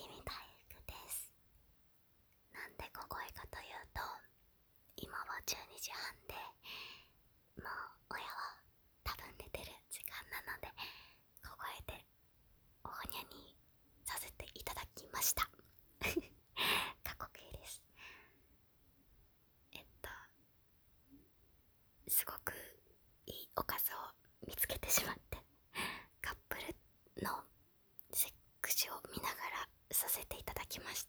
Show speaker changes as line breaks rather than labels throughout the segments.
月見大福です。なんで小声かというと、今は12時半で、もう親は多分寝てる時間なので、小声でおはにゃにさせていただきました。過去形です。すごくいいおかずを見つけてしまって、カップルのセックスを見ながらさせていただきました。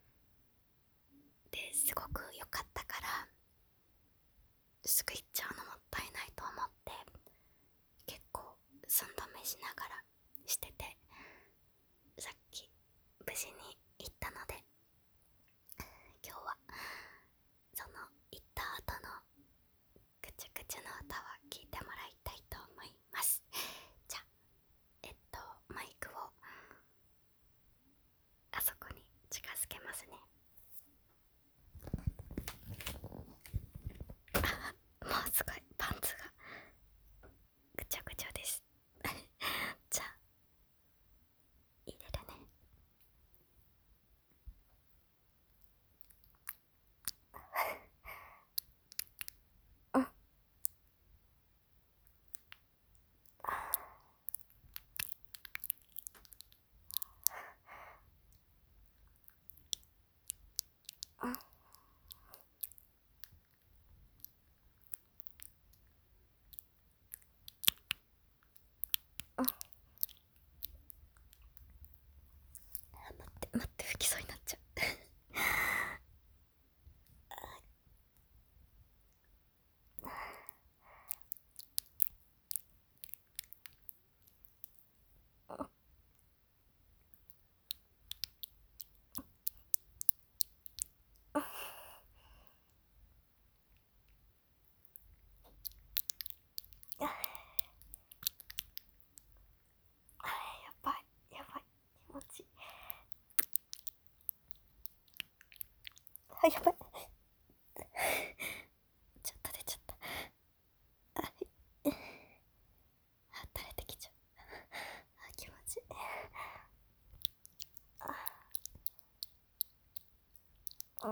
ですごく良かったからすぐ行っちゃうのもったいないと思って、結構寸止めしながらしてて、さっき無事に行ったので、今日はその行った後のぐちゅぐちゅの歌を聞いてもらいたいと思います。じゃあマイクをあそこに近づけますね。もうすごいパンツがぐちゃぐちゃですじゃあ入れるね。うん。うん。うん。待って吹きそうになっちゃうやばいやばい、気持ちいい。やばい、ちょっと出ちゃった。垂れてきちゃう。気持ちいい。うん。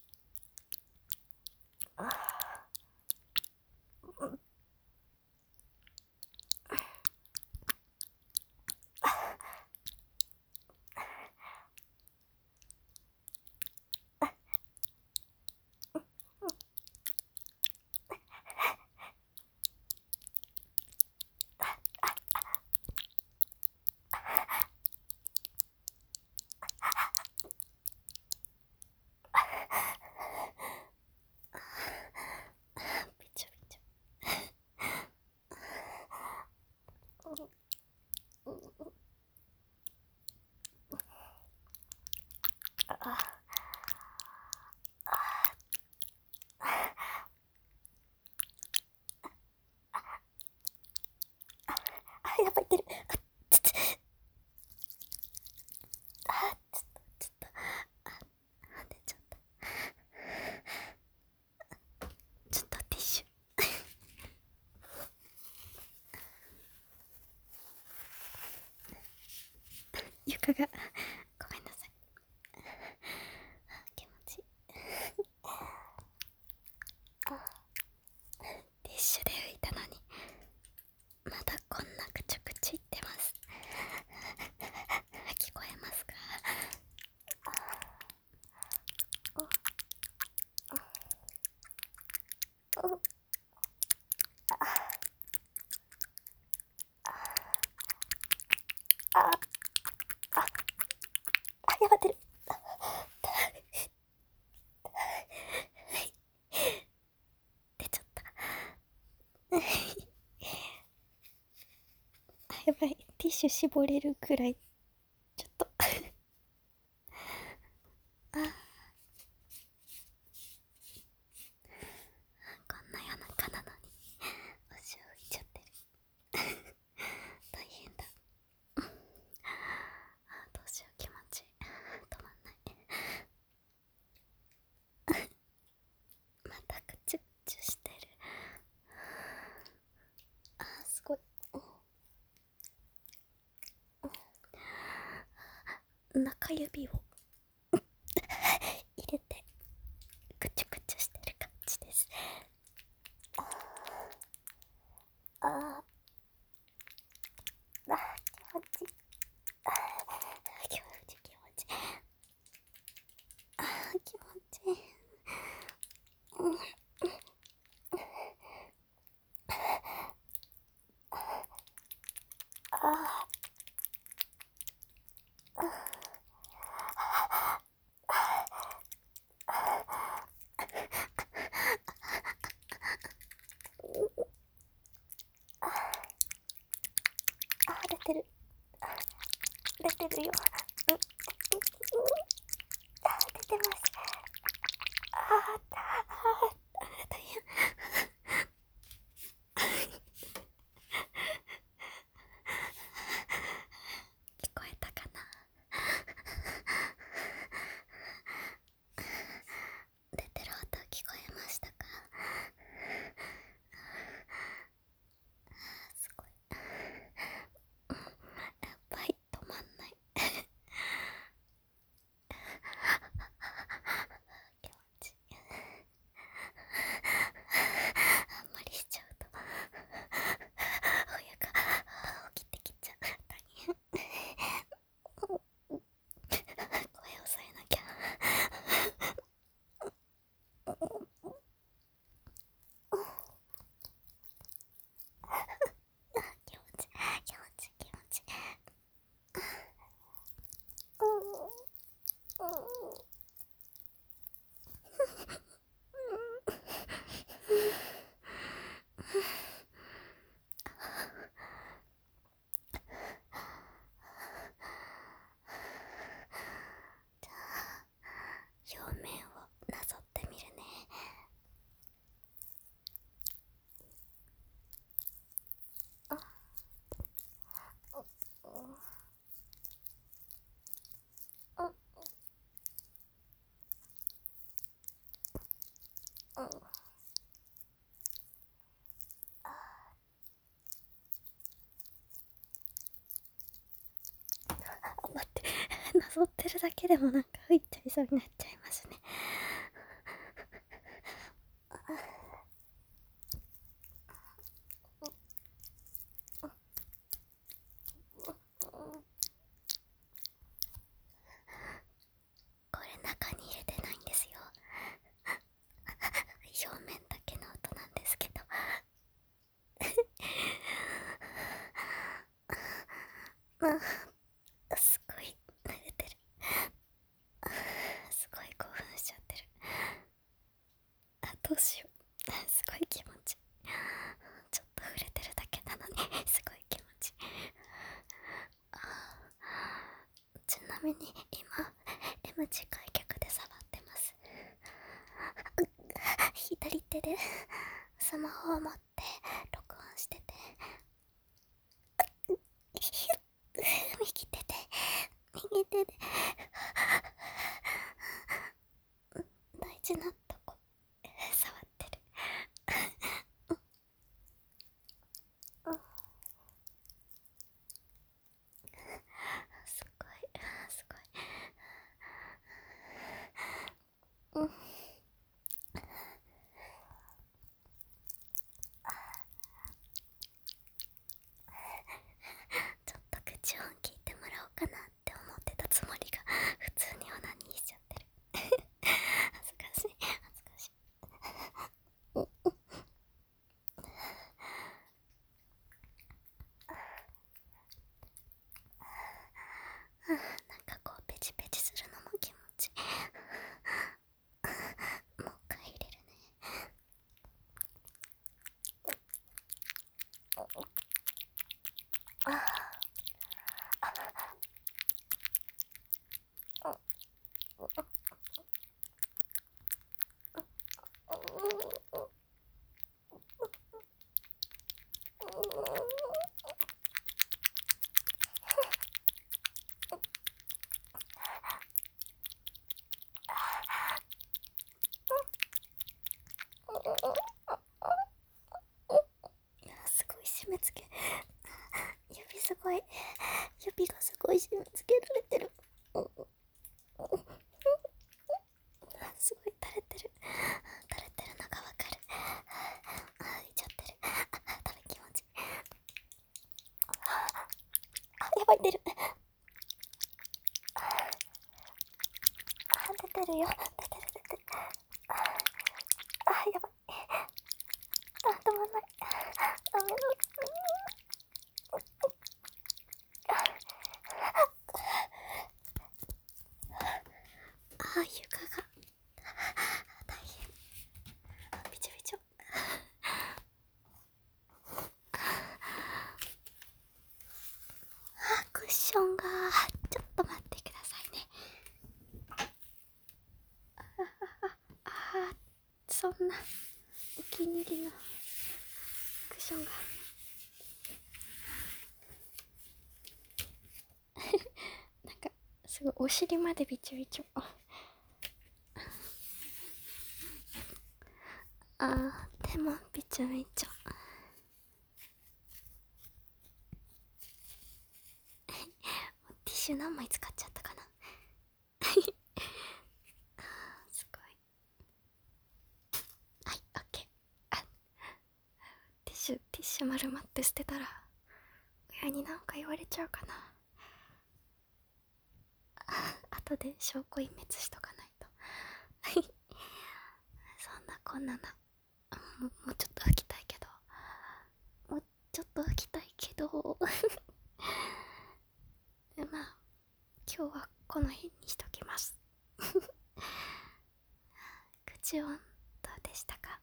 びちょびちょ。やばい、出る。ちょっと出ちゃった。ちょっとティッシュ床がごめんなさい。気持ちいい。ティッシュで拭いたのにまだこんなぐちゅぐちゅいってます。聞こえますか？やばってる。出ちゃったやばい、ティッシュ絞れるくらいちょっとこんな夜中なのに足を拭いちゃってる大変だどうしよう、気持ちいい。止まんないまたぐちゅぐちゅしてる。すごい。 中指を入れてぐちゅぐちゅしてる感じです。あーあー、気持ちいい。気持ちいい、気持ちいい。気持ちいい。出てる。出てるよ。出てます。大変。聞こえたかな。出てる音聞こえましたか。すごい。やっぱり止まんない。気持ちいい。あんまりしちゃうと親が起きてきちゃう。大変。声を抑えなきゃ。気持ちいい、気持ちいい、気持ちいい。じゃあ表面をなぞってみるね。待って、なぞってるだけでもなんか吹いちゃいそうになっちゃいますね。これ中に入れてないんですよ。表面だけの音なんですけど。すごい慣れてる。すごい興奮しちゃってる。どうしよう。すごい気持ちいい。ちょっと触れてるだけなのにすごい気持ちいい。ちなみに今 M 字開脚で触ってます。左手でスマホを持って録音してて、右手で大事なとこ触ってる。すごい、すごい。ちょっと口音聞いてもらおうかなって思ってたつもりが普通にオナニーしちゃってる。恥ずかしい、恥ずかしい。なんかこうペチペチするのも気持ちいい。もう一回入れるね。すごい締め付け。指がすごい締め付けられてる。 てるよ。出てる。やばい。止まんない。ダメだ。床が大変。びちょびちょ。クッションがちょっと待ってくださいね。そんなお気に入りのクッションがなんかすごいお尻までびちょびちょ。手もびちょびちょ。ティッシュ何枚使っちゃったかな。すごい。はい、オッケー。ティッシュ丸まって捨てたら親になんか言われちゃうかな。後で証拠隠滅しとかないと。そんなこんなもうちょっと拭きたいけどまあ今日はこの辺にしときます。口音どうでしたか？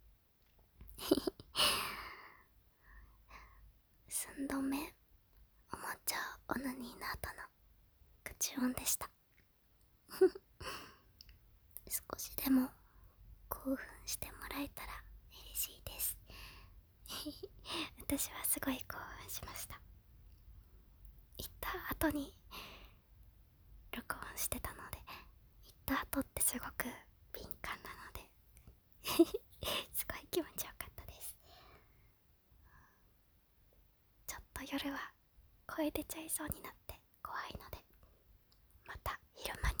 寸止めおもちゃオナニーの後の口音でした。少しでも興奮してもらえたら嬉しいです。私はすごい興奮しました。行った後に録音してたので、行った後ってすごく敏感なのですごい気持ちよかったです。ちょっと夜は声出ちゃいそうになって怖いので、また昼間に